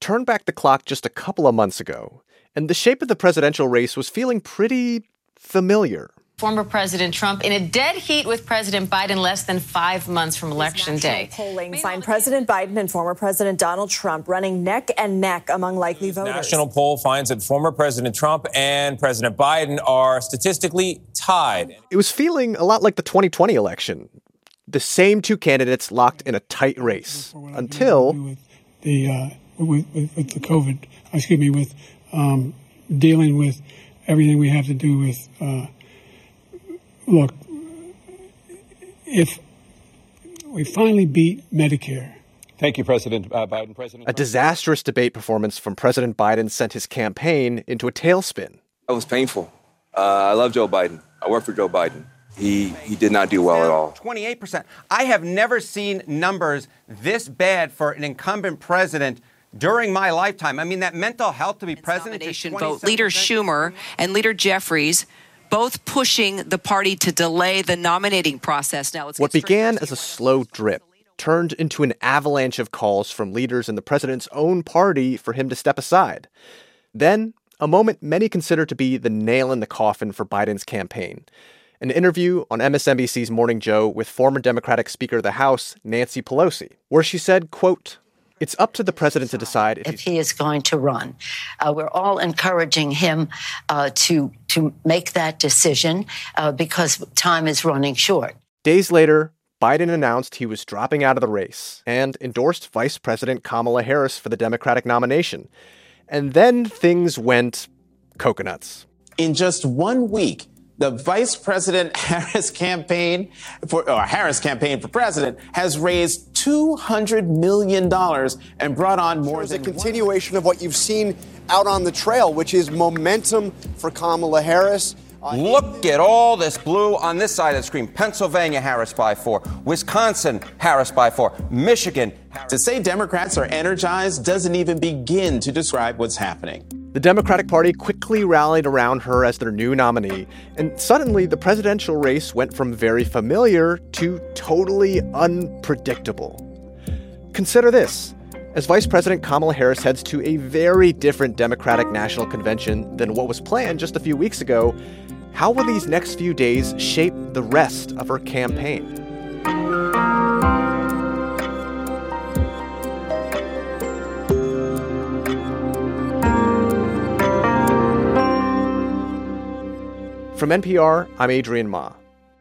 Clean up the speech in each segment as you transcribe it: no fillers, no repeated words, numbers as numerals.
turn back the clock just a couple of months ago, and the shape of the presidential race was feeling pretty familiar. Former President Trump in a dead heat with President Biden less than 5 months from Election Day. Polling find President Biden and former President Donald Trump running neck and neck among likely voters. National poll finds that former President Trump and President Biden are statistically tied. It was feeling a lot like the 2020 election. The same two candidates locked in a tight race until with the COVID, with dealing with everything we have to do with. Look, if we finally beat Medicare. Thank you, President Biden. A disastrous debate performance from President Biden sent his campaign into a tailspin. That was painful. I love Joe Biden. I work for Joe Biden. He did not do well at all. 28%. I have never seen numbers this bad for an incumbent president during my lifetime. I mean, that mental health to be president. Vote. Leader Schumer and Leader Jeffries both pushing the party to delay the nominating process. Now, what began as a slow drip turned into an avalanche of calls from leaders in the president's own party for him to step aside. Then, a moment many consider to be the nail in the coffin for Biden's campaign. An interview on MSNBC's Morning Joe with former Democratic Speaker of the House, Nancy Pelosi, where she said, quote, "It's up to the president to decide if he is going to run. We're all encouraging him to make that decision because time is running short." Days later, Biden announced he was dropping out of the race and endorsed Vice President Kamala Harris for the Democratic nomination. And then things went coconuts. In just 1 week, the Vice President Harris campaign for president has raised $200 million and brought on more than a continuation of what you've seen out on the trail, which is momentum for Kamala Harris. Look at all this blue on this side of the screen. Pennsylvania, Harris by 4. Wisconsin, Harris by 4. Michigan. To say Democrats are energized doesn't even begin to describe what's happening. The Democratic Party quickly rallied around her as their new nominee, and suddenly the presidential race went from very familiar to totally unpredictable. Consider this. As Vice President Kamala Harris heads to a very different Democratic National Convention than what was planned just a few weeks ago, how will these next few days shape the rest of her campaign? From NPR, I'm Adrian Ma.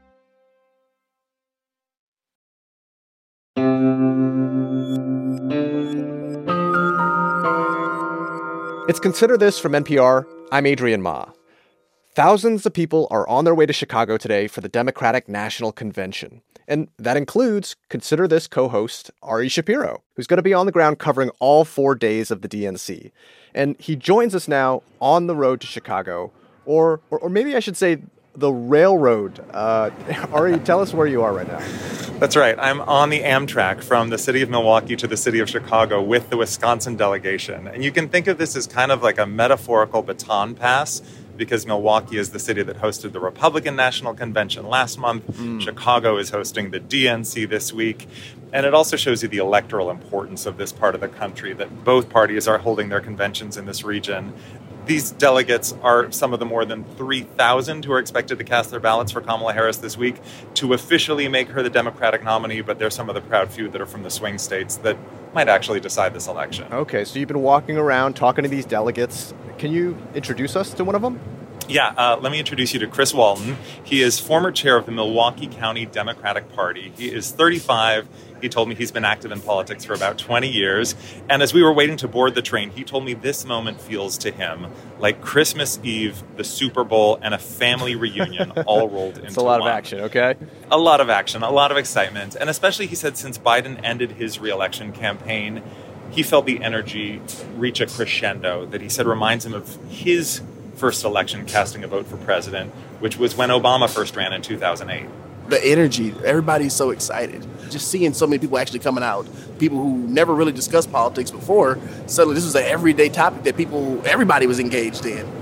It's Consider This from NPR. I'm Adrian Ma. Thousands of people are on their way to Chicago today for the Democratic National Convention. And that includes Consider This co-host Ari Shapiro, who's going to be on the ground covering all 4 days of the DNC. And he joins us now on the road to Chicago, or maybe I should say the railroad. Ari, tell us where you are right now. That's right. I'm on the Amtrak from the city of Milwaukee to the city of Chicago with the Wisconsin delegation. And you can think of this as kind of like a metaphorical baton pass, because Milwaukee is the city that hosted the Republican National Convention last month. Chicago is hosting the DNC this week. And it also shows you the electoral importance of this part of the country, that both parties are holding their conventions in this region. These delegates are some of the more than 3,000 who are expected to cast their ballots for Kamala Harris this week to officially make her the Democratic nominee, but they're some of the proud few that are from the swing states that might actually decide this election. Okay, so you've been walking around talking to these delegates. Can you introduce us to one of them? Yeah, let me introduce you to Chris Walton. He is former chair of the Milwaukee County Democratic Party. He is 35. He told me he's been active in politics for about 20 years. And as we were waiting to board the train, he told me this moment feels to him like Christmas Eve, the Super Bowl, and a family reunion all rolled into one. It's a lot of action, okay? A lot of action, a lot of excitement. And especially, he said, since Biden ended his re-election campaign, he felt the energy reach a crescendo that he said reminds him of his first election casting a vote for president, which was when Obama first ran in 2008. The energy, everybody's so excited. Just seeing so many people actually coming out, people who never really discussed politics before, suddenly this was an everyday topic that everybody was engaged in.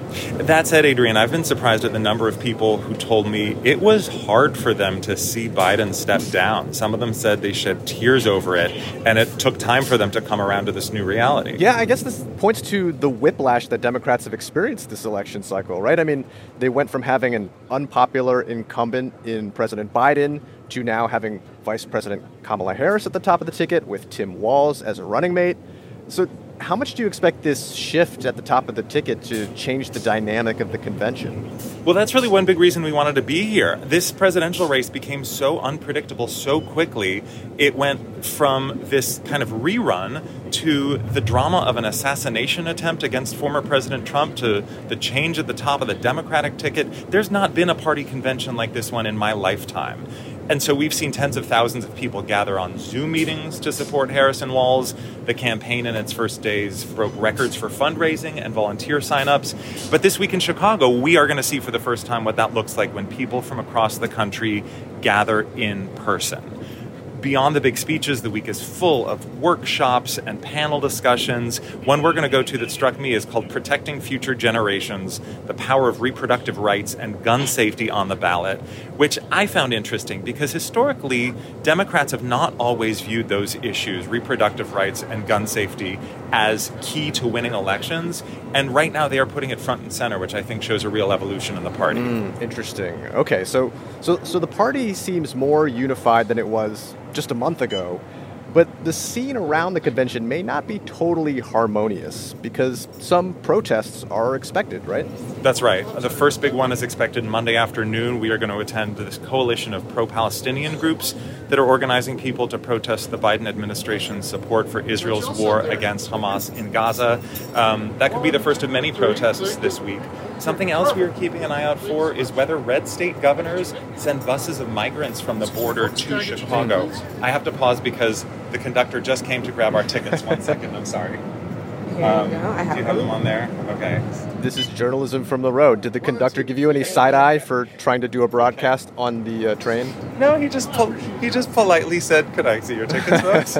That said, Adrian, I've been surprised at the number of people who told me it was hard for them to see Biden step down. Some of them said they shed tears over it, and it took time for them to come around to this new reality. Yeah, I guess this points to the whiplash that Democrats have experienced this election cycle, right? I mean, they went from having an unpopular incumbent in President Biden to now having Vice President Kamala Harris at the top of the ticket with Tim Walz as a running mate. So how much do you expect this shift at the top of the ticket to change the dynamic of the convention? Well, that's really one big reason we wanted to be here. This presidential race became so unpredictable so quickly. It went from this kind of rerun to the drama of an assassination attempt against former President Trump to the change at the top of the Democratic ticket. There's not been a party convention like this one in my lifetime. And so we've seen tens of thousands of people gather on Zoom meetings to support Harris and Walz. The campaign in its first days broke records for fundraising and volunteer signups. But this week in Chicago, we are going to see for the first time what that looks like when people from across the country gather in person. Beyond the big speeches, the week is full of workshops and panel discussions. One we're going to go to that struck me is called Protecting Future Generations, the Power of Reproductive Rights and Gun Safety on the Ballot, which I found interesting because historically, Democrats have not always viewed those issues, reproductive rights and gun safety, as key to winning elections. And right now they are putting it front and center, which I think shows a real evolution in the party. Interesting. Okay, so the party seems more unified than it was just a month ago, but the scene around the convention may not be totally harmonious because some protests are expected, right? That's right. The first big one is expected Monday afternoon. We are going to attend this coalition of pro-Palestinian groups that are organizing people to protest the Biden administration's support for Israel's war against Hamas in Gaza. That could be the first of many protests this week. Something else we are keeping an eye out for is whether red state governors send buses of migrants from the border to Chicago. I have to pause because the conductor just came to grab our tickets. 1 second, I'm sorry. Do you have them on there? Okay. This is journalism from the road. Did the conductor give you any side eye for trying to do a broadcast on the train? No, he just politely said, "Could I see your tickets, folks?"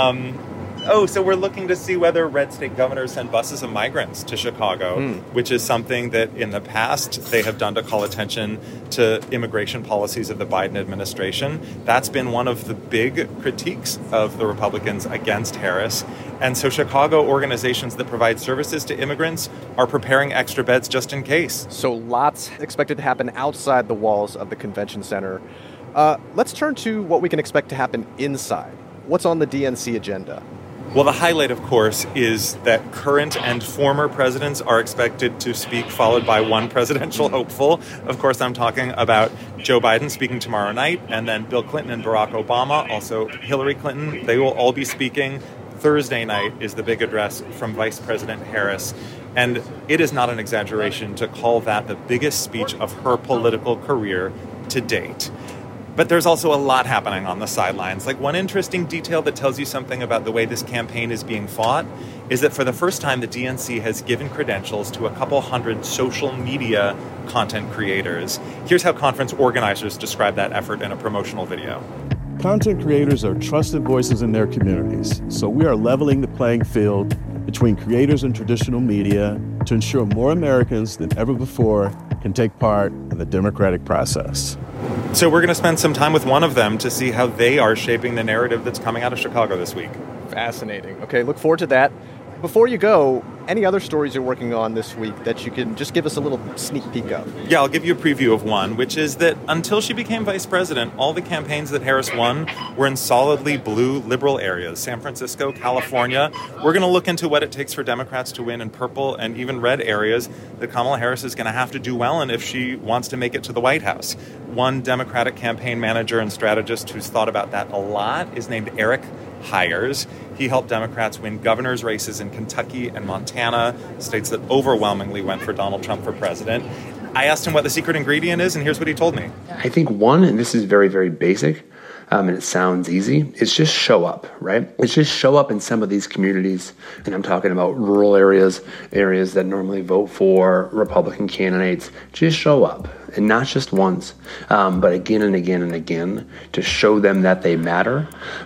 So we're looking to see whether red state governors send buses of migrants to Chicago, which is something that in the past they have done to call attention to immigration policies of the Biden administration. That's been one of the big critiques of the Republicans against Harris. And so Chicago organizations that provide services to immigrants are preparing extra beds just in case. So lots expected to happen outside the walls of the convention center. Let's turn to what we can expect to happen inside. What's on the DNC agenda? Well, the highlight, of course, is that current and former presidents are expected to speak, followed by one presidential hopeful. Of course, I'm talking about Joe Biden speaking tomorrow night, and then Bill Clinton and Barack Obama, also Hillary Clinton. They will all be speaking. Thursday night is the big address from Vice President Harris. And it is not an exaggeration to call that the biggest speech of her political career to date. But there's also a lot happening on the sidelines. Like one interesting detail that tells you something about the way this campaign is being fought is that for the first time, the DNC has given credentials to a couple hundred social media content creators. Here's how conference organizers describe that effort in a promotional video. Content creators are trusted voices in their communities, so we are leveling the playing field between creators and traditional media to ensure more Americans than ever before can take part in the democratic process. So we're going to spend some time with one of them to see how they are shaping the narrative that's coming out of Chicago this week. Fascinating. Okay, look forward to that. Before you go, any other stories you're working on this week that you can just give us a little sneak peek of? Yeah, I'll give you a preview of one, which is that until she became vice president, all the campaigns that Harris won were in solidly blue liberal areas, San Francisco, California. We're going to look into what it takes for Democrats to win in purple and even red areas that Kamala Harris is going to have to do well in if she wants to make it to the White House. One Democratic campaign manager and strategist who's thought about that a lot is named Eric Hires. He helped Democrats win governor's races in Kentucky and Montana, states that overwhelmingly went for Donald Trump for president. I asked him what the secret ingredient is, and here's what he told me. I think one, and this is very, very basic, and it sounds easy, is just show up, right? It's just show up in some of these communities, and I'm talking about rural areas that normally vote for Republican candidates. Just show up, and not just once, but again and again and again, to show them that they matter,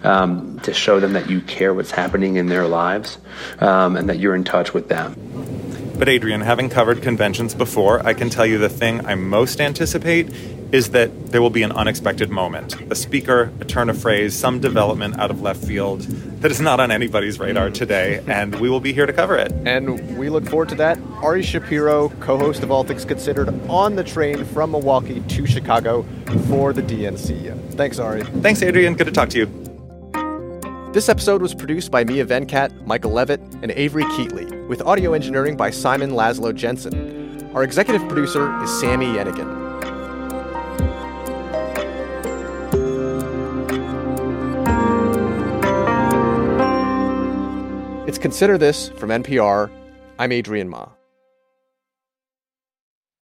to show them that you care what's happening in their lives, and that you're in touch with them. But Adrian, having covered conventions before, I can tell you the thing I most anticipate is that there will be an unexpected moment. A speaker, a turn of phrase, some development out of left field that is not on anybody's radar today, and we will be here to cover it. And we look forward to that. Ari Shapiro, co-host of All Things Considered, on the train from Milwaukee to Chicago for the DNC. Thanks, Ari. Thanks, Adrian. Good to talk to you. This episode was produced by Mia Venkat, Michael Levitt, and Avery Keatley, with audio engineering by Simon Laszlo Jensen. Our executive producer is Sammy Yenigan. It's Consider This from NPR. I'm Adrian Ma.